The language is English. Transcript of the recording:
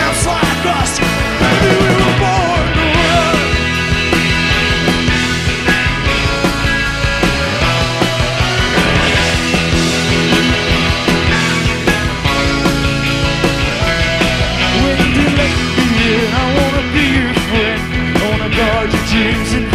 just like us. Maybe we were born to run. When you let me in, I wanna be your friend. I wanna guard your dreams and